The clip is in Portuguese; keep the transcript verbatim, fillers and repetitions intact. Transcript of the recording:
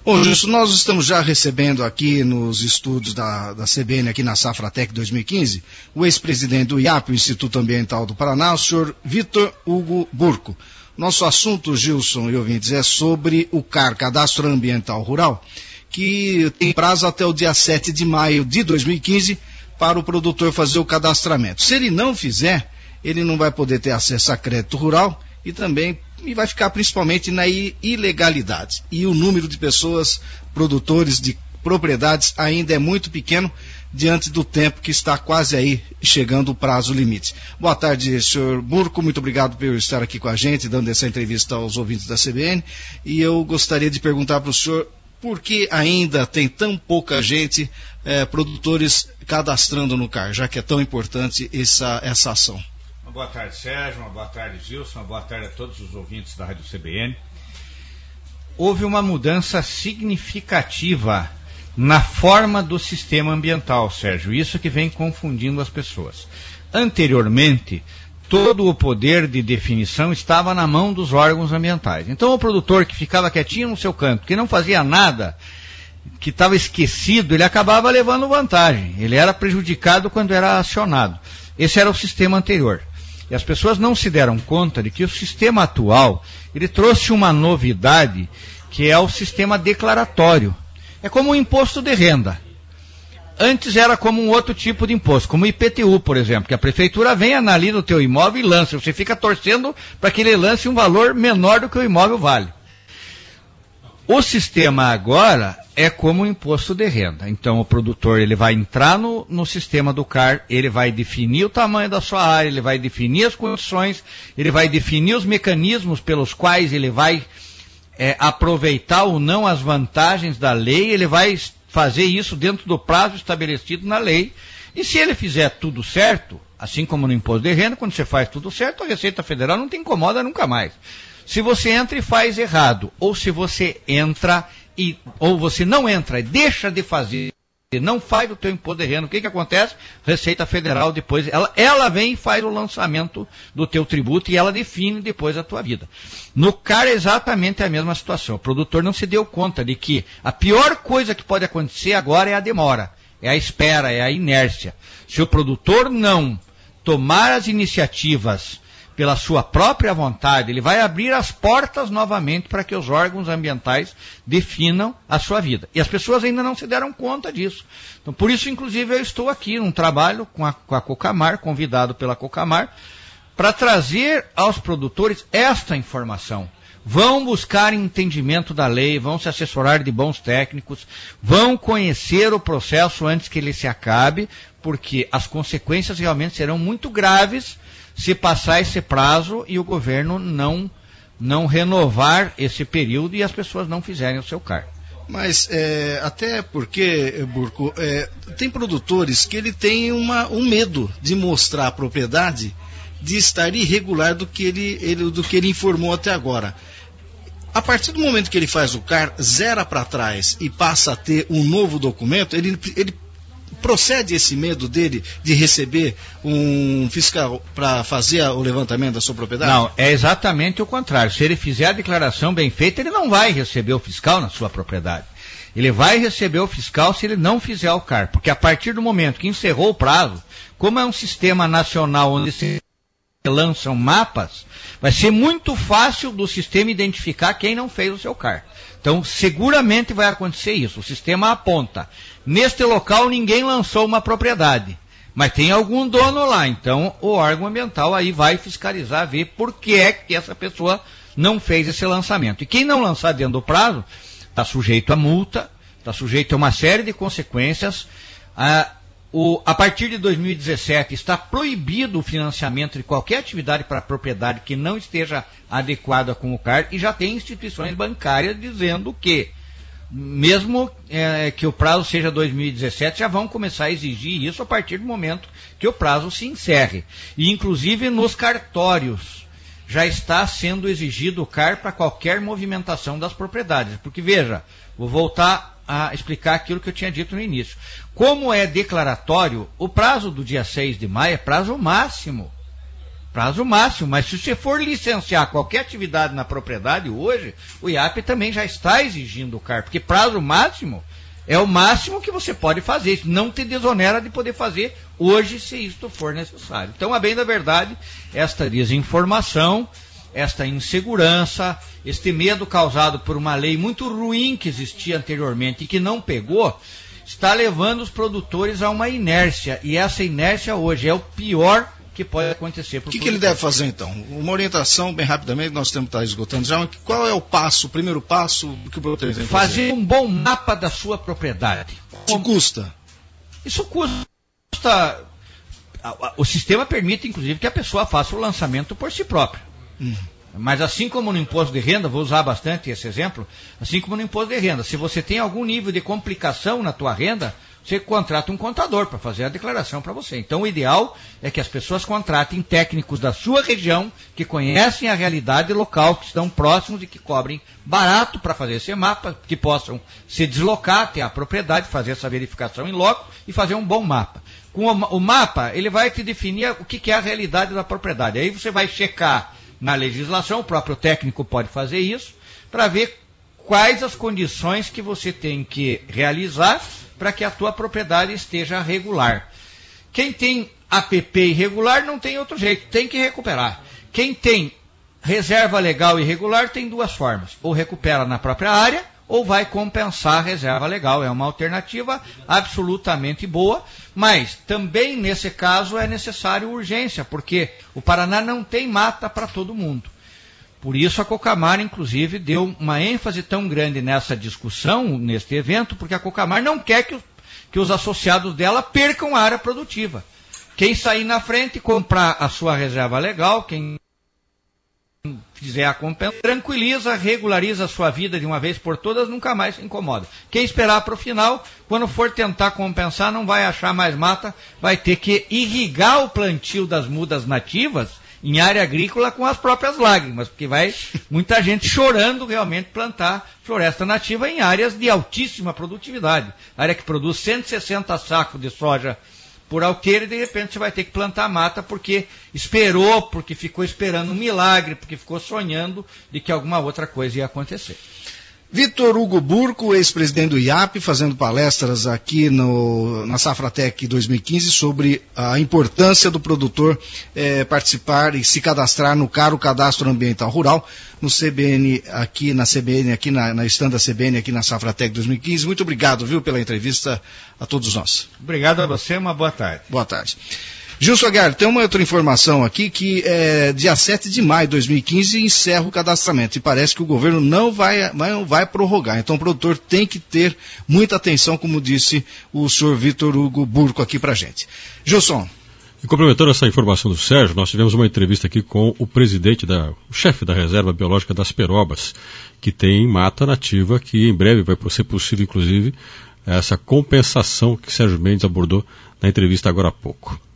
Bom, Gilson, nós estamos já recebendo aqui nos estúdios da, da C B N, aqui na Safratec dois mil e quinze, o ex-presidente do I A P, o Instituto Ambiental do Paraná, o senhor Vitor Hugo Burco. Nosso assunto, Gilson e ouvintes, é sobre o C A R, Cadastro Ambiental Rural, que tem prazo até o dia sete de maio de dois mil e quinze para o produtor fazer o cadastramento. Se ele não fizer, ele não vai poder ter acesso a crédito rural e também e vai ficar principalmente na ilegalidade. E o número de pessoas, produtores de propriedades, ainda é muito pequeno diante do tempo que está quase aí chegando o prazo limite. Boa tarde, senhor Burco, muito obrigado por estar aqui com a gente, dando essa entrevista aos ouvintes da C B N, e eu gostaria de perguntar para o senhor por que ainda tem tão pouca gente, eh, produtores, cadastrando no C A R, já que é tão importante essa, essa ação. Uma boa tarde, Sérgio, uma boa tarde, Gilson, uma boa tarde a todos os ouvintes da Rádio C B N. Houve uma mudança significativa na forma do sistema ambiental, Sérgio, isso que vem confundindo as pessoas. Anteriormente, todo o poder de definição estava na mão dos órgãos ambientais. Então o produtor que ficava quietinho no seu canto, que não fazia nada, que estava esquecido, ele acabava levando vantagem. Ele era prejudicado quando era acionado. Esse era o sistema anterior. E as pessoas não se deram conta de que o sistema atual, ele trouxe uma novidade, que é o sistema declaratório. É como um imposto de renda. Antes era como um outro tipo de imposto, como o I P T U, por exemplo, que a prefeitura vem, analisa o teu imóvel e lança. Você fica torcendo para que ele lance um valor menor do que o imóvel vale. O sistema agora é como um imposto de renda. Então o produtor ele vai entrar no, no sistema do C A R, ele vai definir o tamanho da sua área, ele vai definir as condições, ele vai definir os mecanismos pelos quais ele vai é, aproveitar ou não as vantagens da lei, ele vai fazer isso dentro do prazo estabelecido na lei. E se ele fizer tudo certo, assim como no imposto de renda, quando você faz tudo certo, a Receita Federal não te incomoda nunca mais. Se você entra e faz errado, ou se você entra e, ou você não entra e deixa de fazer, não faz o teu imposto de renda, o que que acontece? Receita Federal depois, ela, ela vem e faz o lançamento do teu tributo e ela define depois a tua vida. No C A R é exatamente a mesma situação. O produtor não se deu conta de que a pior coisa que pode acontecer agora é a demora, é a espera, é a inércia. Se o produtor não tomar as iniciativas pela sua própria vontade, ele vai abrir as portas novamente para que os órgãos ambientais definam a sua vida. E as pessoas ainda não se deram conta disso. Então, por isso, inclusive, eu estou aqui num trabalho com a, com a Cocamar, convidado pela Cocamar, para trazer aos produtores esta informação. Vão buscar entendimento da lei, vão se assessorar de bons técnicos, vão conhecer o processo antes que ele se acabe, porque as consequências realmente serão muito graves se passar esse prazo e o governo não, não renovar esse período e as pessoas não fizerem o seu C A R. Mas é, até porque, Burco, é, tem produtores que ele tem uma, um medo de mostrar a propriedade de estar irregular do que ele, ele, do que ele informou até agora. A partir do momento que ele faz o C A R, zera para trás e passa a ter um novo documento, ele, ele procede esse medo dele de receber um fiscal para fazer o levantamento da sua propriedade? Não, é exatamente o contrário. Se ele fizer a declaração bem feita, ele não vai receber o fiscal na sua propriedade. Ele vai receber o fiscal se ele não fizer o C A R, porque a partir do momento que encerrou o prazo, como é um sistema nacional onde se lançam mapas, vai ser muito fácil do sistema identificar quem não fez o seu C A R. Então, seguramente vai acontecer isso. O sistema aponta. Neste local, ninguém lançou uma propriedade, mas tem algum dono lá. Então, o órgão ambiental aí vai fiscalizar, ver por que é que essa pessoa não fez esse lançamento. E quem não lançar dentro do prazo, está sujeito a multa, está sujeito a uma série de consequências. Ah, O, a partir de dois mil e dezessete está proibido o financiamento de qualquer atividade para propriedade que não esteja adequada com o C A R e já tem instituições bancárias dizendo que, mesmo é, que o prazo seja dois mil e dezessete, já vão começar a exigir isso a partir do momento que o prazo se encerre. E inclusive nos cartórios já está sendo exigido o C A R para qualquer movimentação das propriedades. Porque veja, vou voltar a explicar aquilo que eu tinha dito no início. Como é declaratório, o prazo do dia seis de maio é prazo máximo. Prazo máximo, mas se você for licenciar qualquer atividade na propriedade hoje, o I A P também já está exigindo o C A R, porque prazo máximo é o máximo que você pode fazer, isso não te desonera de poder fazer hoje, se isto for necessário. Então, a bem da verdade, esta desinformação, esta insegurança, este medo causado por uma lei muito ruim que existia anteriormente e que não pegou, está levando os produtores a uma inércia, e essa inércia hoje é o pior que pode acontecer. O que, que ele deve fazer, então? Uma orientação, bem rapidamente, nós temos que estar esgotando já. Qual é o passo, o primeiro passo que o produtor tem que fazer? Fazer um bom mapa da sua propriedade. Isso custa? Isso custa. O sistema permite, inclusive, que a pessoa faça o lançamento por si própria. Hum. Mas assim como no imposto de renda, vou usar bastante esse exemplo, assim como no imposto de renda, se você tem algum nível de complicação na tua renda, você contrata um contador para fazer a declaração para você. Então, o ideal é que as pessoas contratem técnicos da sua região, que conhecem a realidade local, que estão próximos e que cobrem barato para fazer esse mapa, que possam se deslocar até a propriedade, fazer essa verificação em loco e fazer um bom mapa. Com o mapa, ele vai te definir o que é a realidade da propriedade. Aí você vai checar na legislação, o próprio técnico pode fazer isso, para ver quais as condições que você tem que realizar para que a tua propriedade esteja regular. Quem tem A P P irregular não tem outro jeito, tem que recuperar. Quem tem reserva legal irregular tem duas formas, ou recupera na própria área, ou vai compensar a reserva legal. É uma alternativa absolutamente boa, mas também nesse caso é necessário urgência, porque o Paraná não tem mata para todo mundo. Por isso a Cocamar, inclusive, deu uma ênfase tão grande nessa discussão, neste evento, porque a Cocamar não quer que, que os associados dela percam a área produtiva. Quem sair na frente e comprar a sua reserva legal, quem fizer a compensação, tranquiliza, regulariza a sua vida de uma vez por todas, nunca mais se incomoda. Quem esperar para o final, quando for tentar compensar, não vai achar mais mata, vai ter que irrigar o plantio das mudas nativas em área agrícola com as próprias lágrimas, porque vai muita gente chorando realmente plantar floresta nativa em áreas de altíssima produtividade. Área que produz cento e sessenta sacos de soja por alqueire, e de repente você vai ter que plantar mata porque esperou, porque ficou esperando um milagre, porque ficou sonhando de que alguma outra coisa ia acontecer. Vitor Hugo Burco, ex-presidente do I A P, fazendo palestras aqui no, na Safratec dois mil e quinze sobre a importância do produtor eh, participar e se cadastrar no caro Cadastro Ambiental Rural, no C B N, aqui na C B N, aqui na, na stand da C B N, aqui na Safratec dois mil e quinze. Muito obrigado, viu, pela entrevista a todos nós. Obrigado a você, uma boa tarde. Boa tarde. Gilson Aguiar, tem uma outra informação aqui que é, dia sete de maio de dois mil e quinze encerra o cadastramento e parece que o governo não vai, não vai prorrogar. Então o produtor tem que ter muita atenção, como disse o senhor Vitor Hugo Burco aqui pra gente. Gilson. E complementando essa informação do Sérgio, nós tivemos uma entrevista aqui com o presidente, da, o chefe da Reserva Biológica das Perobas, que tem mata nativa, que em breve vai ser possível, inclusive, essa compensação que Sérgio Mendes abordou na entrevista agora há pouco.